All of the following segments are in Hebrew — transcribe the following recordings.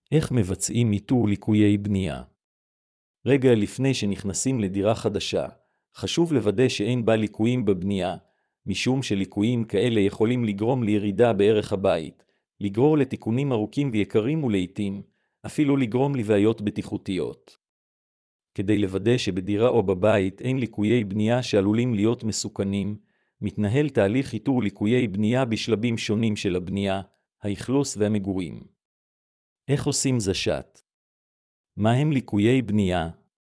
איך מבצעים איתור ליקויי בנייה? רגע לפני שנכנסים לדירה חדשה, חשוב לוודא שאין בה ליקויים בבנייה, משום שליקויים כאלה יכולים לגרום לירידה בערך הבית, לגרור לתיקונים ארוכים ויקרים ולעיתים, אפילו לגרום לבעיות בטיחותיות. כדי לוודא שבדירה או בבית אין ליקויי בנייה שעלולים להיות מסוכנים, מתנהל תהליך איתור ליקויי בנייה בשלבים שונים של הבנייה, האכלוס והמגורים. איך עושים זשת? מה הם ליקויי בנייה?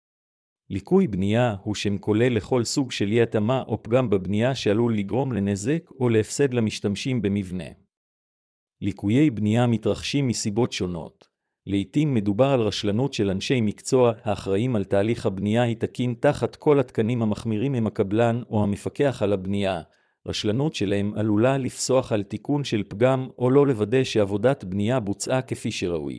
ליקוי בנייה הוא שם כולל לכל סוג של אי התאמה או פגם בבנייה שעלול לגרום לנזק או להפסד למשתמשים במבנה. ליקויי בנייה מתרחשים מסיבות שונות. לעתים מדובר על רשלנות של אנשי מקצוע האחראים על תהליך הבנייה התקין תחת כל התקנים המחמירים עם הקבלן או המפקח על הבנייה. רשלנות שלהם עלולה לפסוח על תיקון של פגם או לא לוודא שעבודת בנייה בוצעה כפי שראוי.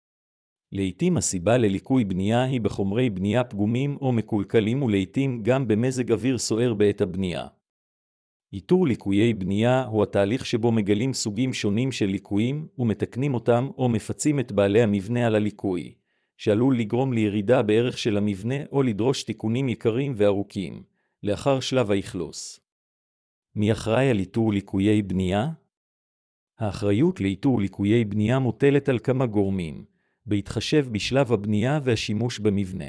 לעתים הסיבה לליקוי בנייה היא בחומרי בנייה פגומים או מקולקלים ולעתים גם במזג אוויר סוער בעת הבנייה. איתור ליקויי בנייה הוא התהליך שבו מגלים סוגים שונים של ליקויים ומתקנים אותם או מפצים את בעלי המבנה על הליקוי, שעלול לגרום לירידה בערך של המבנה או לדרוש תיקונים יקרים וארוכים, לאחר שלב האכלוס. מי אחראי על איתור ליקויי בנייה? האחריות לאיתור ליקויי בנייה מוטלת על כמה גורמים, בהתחשב בשלב הבנייה והשימוש במבנה.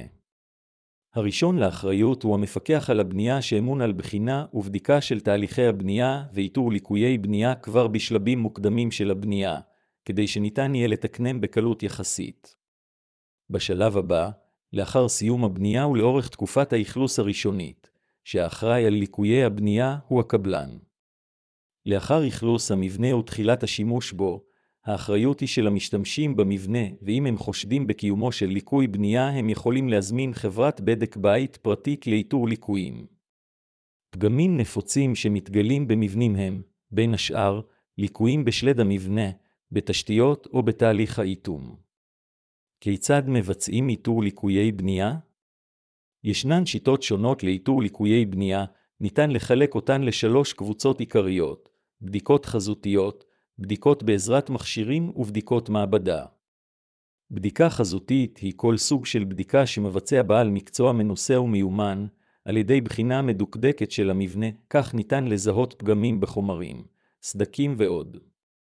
הראשון לאחריות הוא המפקח על הבנייה שאמון על בחינה ובדיקה של תהליכי הבנייה ואיתור ליקויי בנייה כבר בשלבים מוקדמים של הבנייה, כדי שניתן יהיה לתקנם בקלות יחסית. בשלב הבא, לאחר סיום הבנייה ולאורך תקופת האכלוס הראשונית, שהאחראי על ליקויי הבנייה הוא הקבלן. לאחר אכלוס המבנה ותחילת השימוש בו, האחריות היא של המשתמשים במבנה, ואם הם חושדים בקיומו של ליקוי בנייה, הם יכולים להזמין חברת בדק בית פרטית לאיתור ליקויים. פגמים נפוצים שמתגלים במבנים הם, בין השאר, ליקויים בשלד המבנה, בתשתיות או בתהליך האיתום. כיצד מבצעים איתור ליקויי בנייה? ישנן שיטות שונות לאיתור ליקויי בנייה, ניתן לחלק אותן לשלוש קבוצות עיקריות, בדיקות חזותיות, בדיקות בעזרת מכשירים ובדיקות מעבדה. בדיקה חזותית היא כל סוג של בדיקה שמבצע בעל מקצוע מנוסה ומיומן, על ידי בחינה מדוקדקת של המבנה, כך ניתן לזהות פגמים בחומרים, סדקים ועוד.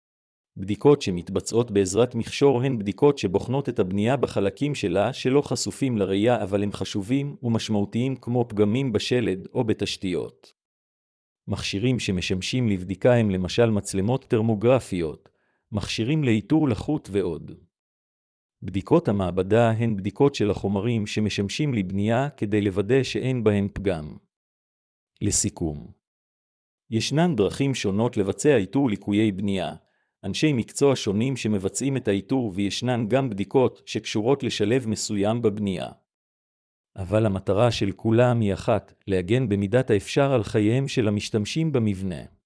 בדיקות שמתבצעות בעזרת מכשור הן בדיקות שבוחנות את הבנייה בחלקים שלה שלא חשופים לראייה אבל הם חשובים ומשמעותיים כמו פגמים בשלד או בתשתיות. מכשירים שמשמשים לבדיקה הם למשל מצלמות טרמוגרפיות, מכשירים לאיתור לחות ועוד. בדיקות המעבדה הן בדיקות של החומרים שמשמשים לבנייה כדי לוודא שאין בהם פגם. לסיכום, ישנן דרכים שונות לבצע איתור ליקויי בנייה, אנשי מקצוע שונים שמבצעים את האיתור וישנן גם בדיקות שקשורות לשלב מסוים בבנייה. אבל המטרה של כולם היא אחת, להגן במידת האפשר על חייהם של המשתמשים במבנה.